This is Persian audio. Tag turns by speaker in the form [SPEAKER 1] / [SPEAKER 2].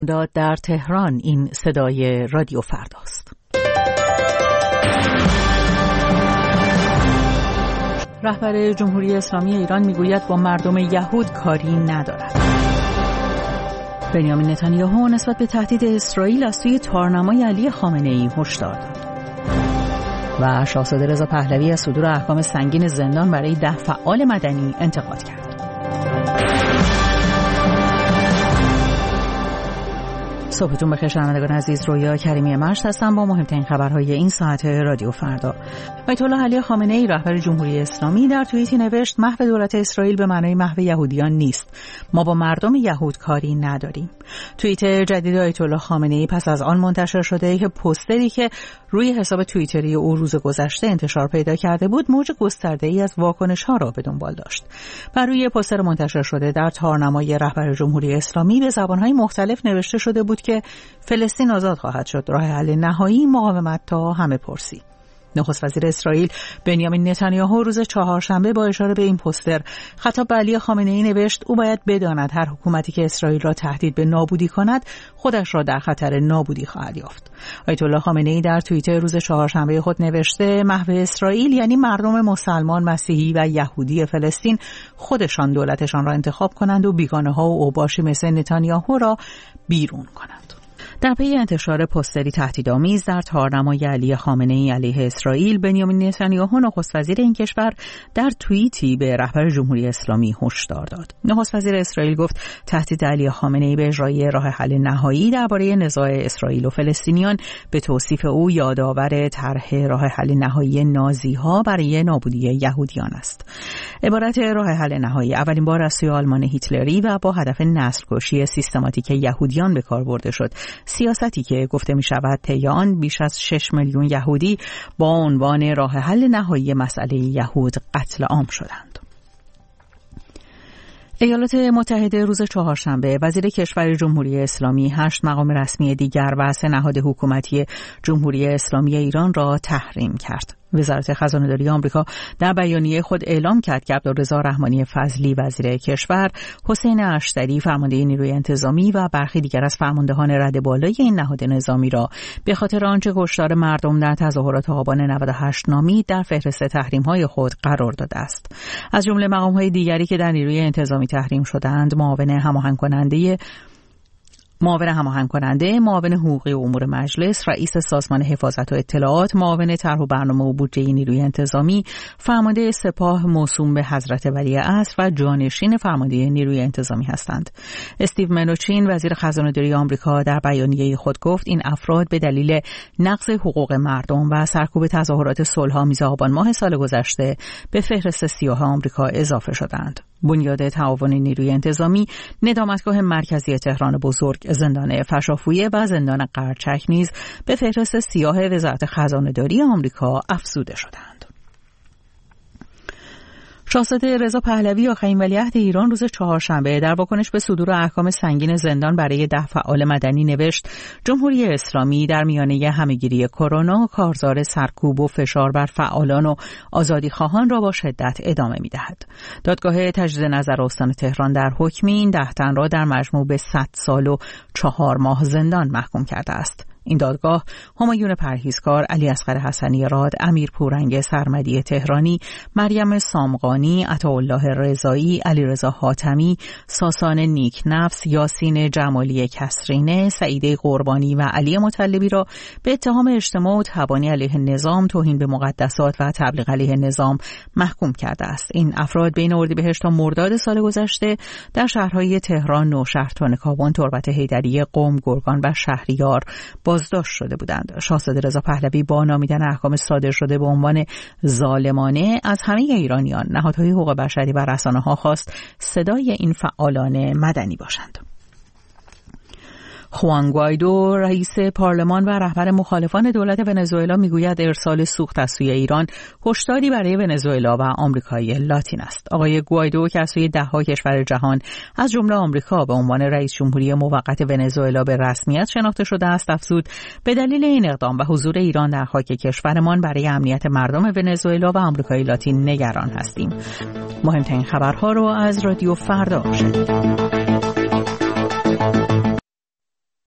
[SPEAKER 1] در تهران این صدای رادیو فرداست. رهبر جمهوری اسلامی ایران میگوید با مردم یهود کاری ندارد. بنیامین نتانیاهو نسبت به تهدید اسرائیل از سوی تارنمای علی خامنه‌ای هشدار داد. و شاهزاده رضا پهلوی از صدور احکام سنگین زندان برای 10 فعال مدنی انتقاد کرد. صبحتون بخیر شنوندگان عزیز، رویا کریمی مشت هستم با مهمترین خبرهای این ساعت رادیو فردا. آیت الله علی خامنه‌ای رهبر جمهوری اسلامی در توییتی نوشت محو دولت اسرائیل به معنای محو یهودیان نیست. ما با مردم یهود کاری نداریم. توییت جدید آیت الله خامنه‌ای پس از آن منتشر شده که پوستری که روی حساب توییتری او روز گذشته انتشار پیدا کرده بود موج گسترده‌ای از واکنش‌ها را به دنبال داشت. بر روی پوستر منتشر شده در تارنمای رهبر جمهوری اسلامی به زبان‌های مختلف نوشته شده بود که فلسطین آزاد خواهد شد، راه حل نهایی مقاومت تا همه پرسی. نخست وزیر اسرائیل بنیامین نتانیاهو روز چهارشنبه با اشاره به این پوستر خطاب به علی خامنه‌ای نوشت او باید بداند هر حکومتی که اسرائیل را تهدید به نابودی کند خودش را در خطر نابودی خواهد یافت. آیت الله خامنه‌ای در توییتر روز چهارشنبه خود نوشته محو اسرائیل یعنی مردم مسلمان، مسیحی و یهودی فلسطین خودشان دولتشان را انتخاب کنند و بیگانه‌ها و اوباشی مثل نتانیاهو را بیرون کنند. در پی انتشار پوستری تهدیدآمیز در تارنمای علی خامنه‌ای علیه اسرائیل، بنیامین نتانیاهو نخست وزیر این کشور در توییتی به رهبر جمهوری اسلامی هشدار داد. نخست وزیر اسرائیل گفت تهدید علی خامنه‌ای به اجرای راه حل نهایی درباره نزاع اسرائیل و فلسطینیان به توصیف او یادآور طرح راه حل نهایی نازی‌ها برای نابودی یهودیان است. عبارت راه حل نهایی اولین بار از سوی آلمان هیتلری و با هدف نسل‌کشی سیستماتیک یهودیان به کار برده شد. سیاستی که گفته می شود طی آن بیش از 6 میلیون یهودی با عنوان راه حل نهایی مسئله یهود قتل عام شدند. ایالات متحده روز چهارشنبه وزیر کشور جمهوری اسلامی 8 مقام رسمی دیگر و 3 نهاد حکومتی جمهوری اسلامی ایران را تحریم کرد. وزارت خزانه‌داری آمریکا در بیانیه خود اعلام کرد که عبدالرضا رحمانی فضلی وزیر کشور، حسین اشتری فرمانده نیروی انتظامی و برخی دیگر از فرماندهان رده بالای این نهاد نظامی را به خاطر آنچه کشتار مردم در تظاهرات آبان 98 نامید در فهرست تحریم‌های خود قرار داده است. از جمله مقام‌های دیگری که در نیروی انتظامی تحریم شدند، معاون هماهنگ کننده، معاون حقوقی امور مجلس، رئیس سازمان حفاظت و اطلاعات، معاون طرح و برنامه و بودجه نیروی انتظامی، فرمانده سپاه موسوم به حضرت ولیعصر و جانشین فرمانده نیروی انتظامی هستند. استیو منوچین وزیر خزانه‌داری آمریکا در بیانیه خود گفت این افراد به دلیل نقض حقوق مردم و سرکوب تظاهرات صلح‌آمیز آبان ماه سال گذشته به فهرست سیاه آمریکا اضافه شدند. بنیاد تعاون نیروی انتظامی، ندامتگاه مرکزی تهران بزرگ، زندان فشافویه و زندان قرچک نیز به فهرست سیاه وزارت خزانه‌داری آمریکا افزوده شدند. شاهزاده رضا پهلوی آخرین ولیعهد ایران روز چهارشنبه در واکنش به صدور احکام سنگین زندان برای 10 فعال مدنی نوشت جمهوری اسلامی در میانه همه‌گیری کرونا کارزار سرکوب و فشار بر فعالان و آزادیخواهان را با شدت ادامه می‌دهد. دادگاه تجدید نظر استان تهران در حکم این 10 تن را در مجموع به 100 سال و 4 ماه زندان محکوم کرده است. این دادگاه همایون پرهیزکار، علی اصغر حسنی راد، امیر پورنگ سرمدی تهرانی، مریم سامقانی، عطاالله رضایی، علیرضا حاتمی، ساسان نیکنفس، یاسین جمالی کسرینه، سعیده قربانی و علی مطلبی را به اتهام اجتماع و تبانی علیه نظام، توهین به مقدسات و تبلیغ علیه نظام محکوم کرده است. این افراد بین اردیبهشت تا مرداد سال گذشته در شهرهای تهران، نوشهر، تونکابون، تربت حیدری، قم، گرگان و شهریار بازداشت شده بودند. شاهزاده رضا پهلوی با نامیدن احکام صادر شده به عنوان ظالمانه از همه ایرانیان، نهادهای حقوق بشری و رسانه‌ها خواست صدای این فعالان مدنی باشند. خوان گوایدو رئیس پارلمان و رهبر مخالفان دولت ونزوئلا میگوید ارسال سوخت از سوی ایران هشداری برای ونزوئلا و آمریکای لاتین است. آقای گوایدو که از سوی 10 کشور جهان از جمله آمریکا به عنوان رئیس جمهوری موقت ونزوئلا به رسمیت شناخته شده است، افزود به دلیل این اقدام و حضور ایران در خاک کشورمان برای امنیت مردم ونزوئلا و آمریکای لاتین نگران هستیم. مهمترین خبرها رو از رادیو فردا شنیدید.